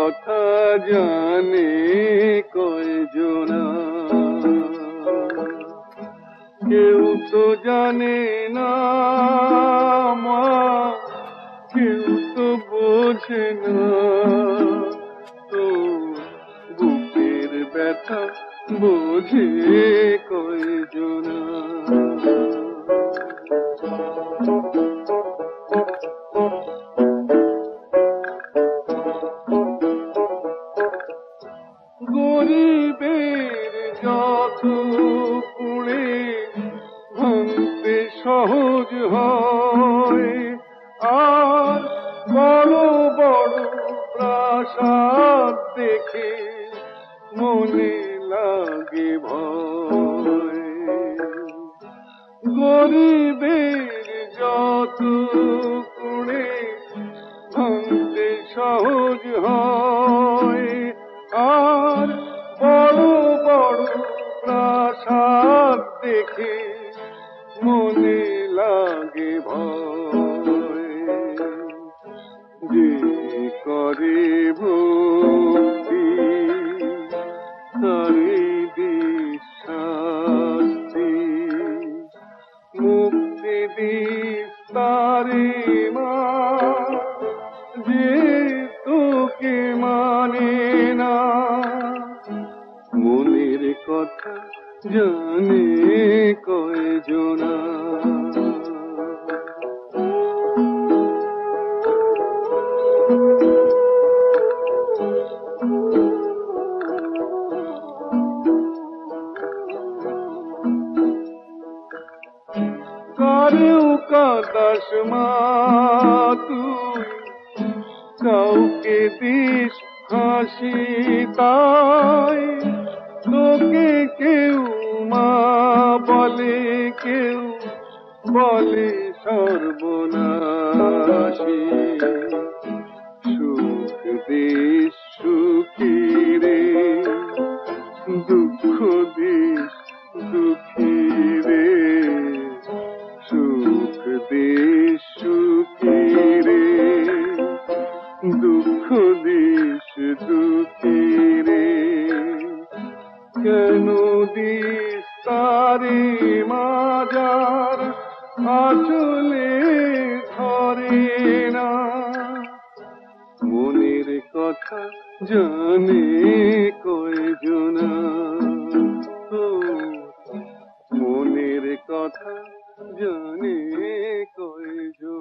কথা জানে কয়জনা, কেউ তো জানে না মা, কেউ তো বোঝে না, তো বুকের ব্যথা বোঝে কয়জনা। গরিবের যত কুড়ে ভাঙতে সহজ হয়, আর বড় বড় প্রাসাদ দেখে মনে লাগে ভয়। গরিবের যত কুড়ে ভাঙতে সহজ হয়, আর বড় বড় প্রাসাদ দেখে মনে লাগে ভয়। যে করে ভক্তি তারে দিস শাস্তি, মুক্তি দিস তারে মা, যে তোকে মানে না। মনের কথা জানে কয়জনা, কারেও কাদাস মা তুই, কাউকে দিস হাসি তাই, তোকে কেউ মা বলে, কেউ বলে সর্বনাশী। সুখ দিস সুখী রে, দুঃখ দিস দুঃখী রে, সুখ দিস সুখী রে, দুঃখ দিস দুঃখী রে। কেন দিস তারে মাজার আঁচলে ধরে না, মনের কথা জানে কয়জনা, মনের কথা জানে কয়জনা।